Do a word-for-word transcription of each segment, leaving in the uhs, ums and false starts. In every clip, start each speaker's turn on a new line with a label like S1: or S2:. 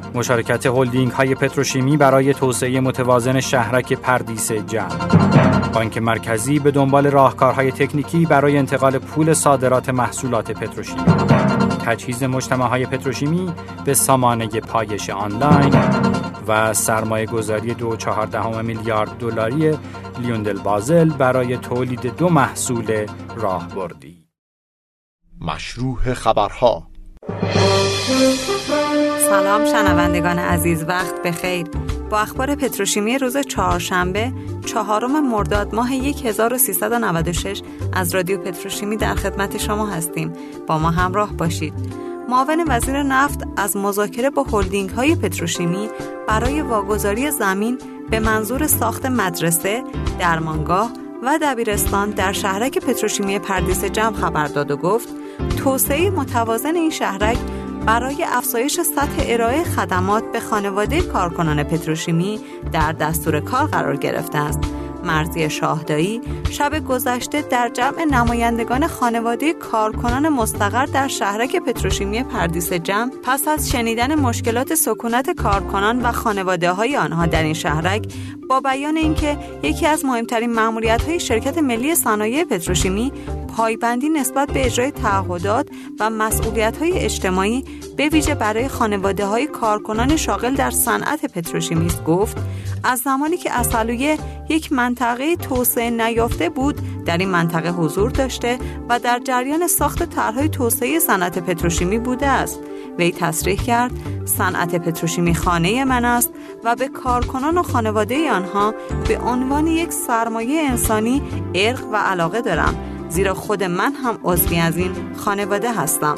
S1: مشارکت هلدینگ های پتروشیمی برای توسعه متوازن شهرک پردیس جمع. بانک مرکزی به دنبال راهکارهای تکنیکی برای انتقال پول صادرات محصولات پتروشیمی. تجهیز مجتمع‌های پتروشیمی به سامانه پایش آنلاین و سرمایه گذاری دو و چهار دهم میلیارد دلاری لیوندل بازل برای تولید دو محصول راهبردی.
S2: مشروح خبرها.
S3: سلام شنوندگان عزیز، وقت بخیر. با اخبار پتروشیمی روز چهارشنبه چهارم مرداد ماه هزار و سیصد و نود و شش از رادیو پتروشیمی در خدمت شما هستیم. با ما همراه باشید. معاون وزیر نفت از مذاکره با هلدینگ های پتروشیمی برای واگذاری زمین به منظور ساخت مدرسه، درمانگاه و دبیرستان در شهرک پتروشیمی پردیس جمع خبر داد و گفت توسعه متوازن این شهرک برای افزایش سطح ارائه خدمات به خانواده کارکنان پتروشیمی در دستور کار قرار گرفته است. مرضیه شاهدایی شب گذشته در جمع نمایندگان خانواده کارکنان مستقر در شهرک پتروشیمی پردیس جمع پس از شنیدن مشکلات سکونت کارکنان و خانواده های آنها در این شهرک با بیان اینکه یکی از مهمترین مأموریت‌های شرکت ملی صنایع پتروشیمی پایبندی نسبت به اجرای تعهدات و مسئولیت‌های اجتماعی به ویژه برای خانواده‌های کارکنان شاغل در صنعت پتروشیمی است، گفت از زمانی که اصلویه یک منطقه توسعه نیافته بود در این منطقه حضور داشته و در جریان ساخت طرح‌های توسعه صنعت پتروشیمی بوده است. وی تصریح کرد صنعت پتروشیمی خانه من است و به کارکنان و خانواده آنها به عنوان یک سرمایه انسانی عشق و علاقه دارم، زیرا خود من هم عضوی از این خانواده هستم.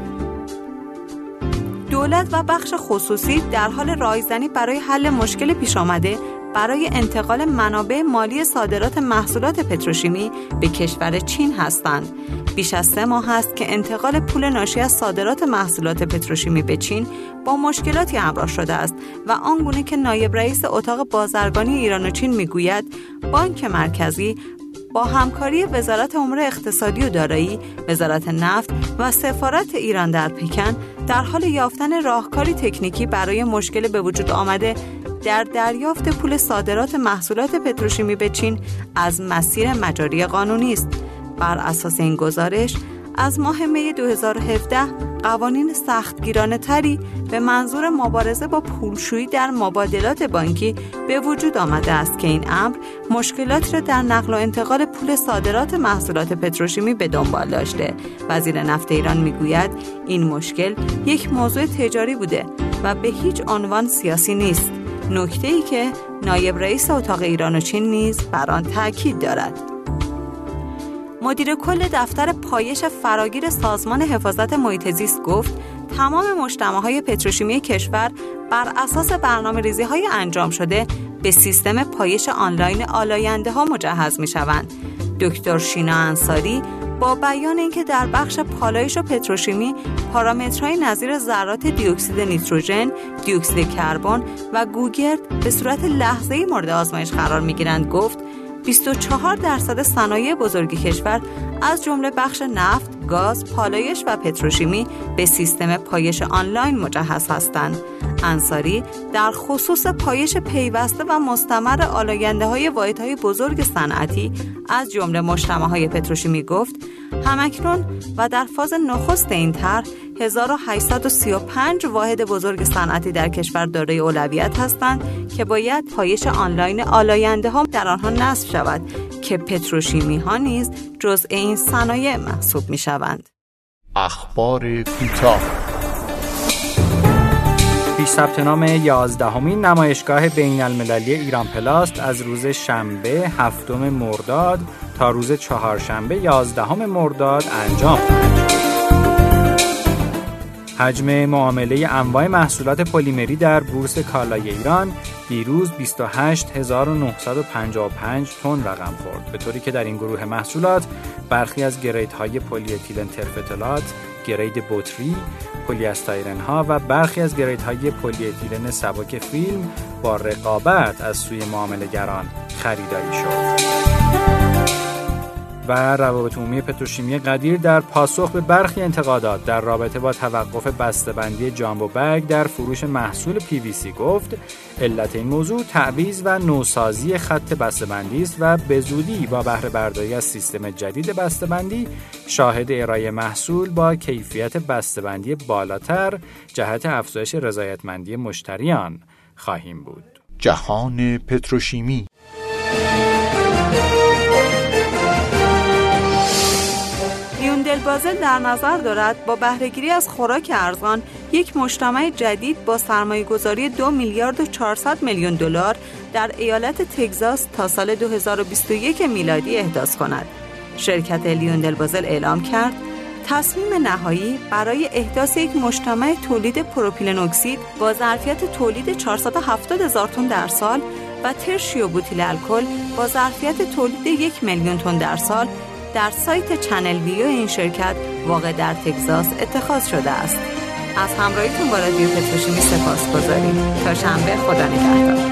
S3: دولت و بخش خصوصی در حال رایزنی برای حل مشکل پیش آمده برای انتقال منابع مالی صادرات محصولات پتروشیمی به کشور چین هستند. بیش از سه ماه است که انتقال پول ناشی از صادرات محصولات پتروشیمی به چین با مشکلاتی همراه شده است و آنگونه که نایب رئیس اتاق بازرگانی ایران و چین میگوید بانک مرکزی با همکاری وزارت امور اقتصادی و دارایی، وزارت نفت و سفارت ایران در پکن در حال یافتن راهکاری تکنیکی برای مشکل به وجود آمده در دریافت پول صادرات محصولات پتروشیمی به چین از مسیر مجاری قانونی است. بر اساس این گزارش از ماه می دو هزار و هفده قوانین سختگیرانه تری به منظور مبارزه با پولشویی در مبادلات بانکی به وجود آمده است که این امر مشکلات را در نقل و انتقال پول صادرات محصولات پتروشیمی به دنبال داشته. وزیر نفت ایران میگوید این مشکل یک موضوع تجاری بوده و به هیچ عنوان سیاسی نیست. نکته‌ای که نایب رئیس اتاق ایران و چین نیز بر آن تاکید دارد. مدیر کل دفتر پایش فراگیر سازمان حفاظت محیط زیست گفت تمام مجتمع‌های پتروشیمی کشور بر اساس برنامه‌ریزی‌های انجام شده به سیستم پایش آنلاین آلاینده‌ها مجهز می‌شوند. دکتر شینا انصاری با بیان اینکه در بخش پالایش و پتروشیمی پارامترهای نظیر ذرات دیوکسید نیتروژن، دیوکسید کربن و گوگرد به صورت لحظه‌ای مورد آزمایش قرار می‌گیرند، گفت بیست و چهار درصد صنایع بزرگ کشور از جمله بخش نفت، گاز، پالایش و پتروشیمی به سیستم پایش آنلاین مجهز هستند. انصاری در خصوص پایش پیوسته و مستمر آلاینده‌های واحدهای بزرگ صنعتی از جمله مجتمع‌های پتروشیمی گفت همکنون و در فاز نخست این طرح هزار و هشتصد و سی و پنج واحد بزرگ صنعتی در کشور دارای اولویت هستند که باید پایش آنلاین آلاینده‌ها در آنها نصب شود که پتروشیمی ها نیز جزء این صنایع محسوب می شوند.
S2: اخبار کوتاه.
S1: پیش ثبت نام یازدهمین نمایشگاه بین المللی ایران پلاست از روز شنبه هفتم مرداد تا روز چهارشنبه یازدهم مرداد انجام خواهد شد. حجم معامله انواع محصولات پلیمری در بورس کالای ایران دیروز بیست و هشت هزار و نهصد و پنجاه و پنج تن رقم خورد، به طوری که در این گروه محصولات برخی از گریدهای پلی اتیلن ترفتالات، گرید بطری، پلی استایرن ها و برخی از گریدهای پلی اتیلن سبک فیلم با رقابت از سوی معامله‌گران خریداری شد. و روابط عمومی پتروشیمی قدیر در پاسخ به برخی انتقادات در رابطه با توقف بسته‌بندی جامبو بگ در فروش محصول پی وی سی گفت علت این موضوع تعویض و نوسازی خط بسته‌بندی است و به زودی با بهره برداری از سیستم جدید بسته‌بندی شاهد ارائه محصول با کیفیت بسته‌بندی بالاتر جهت افزایش رضایتمندی مشتریان خواهیم بود.
S2: جهان پتروشیمی.
S3: لیوندل بازل در نظر دارد با بهره‌گیری از خوراک ارزان یک مجتمع جدید با سرمایه‌گذاری دو میلیارد و چهارصد میلیون دلار در ایالت تگزاس تا سال دو هزار و بیست و یک میلادی احداث کند. شرکت لیوندل بازل اعلام کرد تصمیم نهایی برای احداث یک مجتمع تولید پروپیلن اکسید با ظرفیت تولید چهارصد و هفتاد هزار تن در سال و ترشی و بوتیل الکل با ظرفیت تولید یک میلیون تن در سال در سایت چنل ویو این شرکت واقع در تگزاس اتخاذ شده است. از همراهیتون با رادیو پتروشیمی سپاسگزاریم. تا شنبه، خدا نگهدار.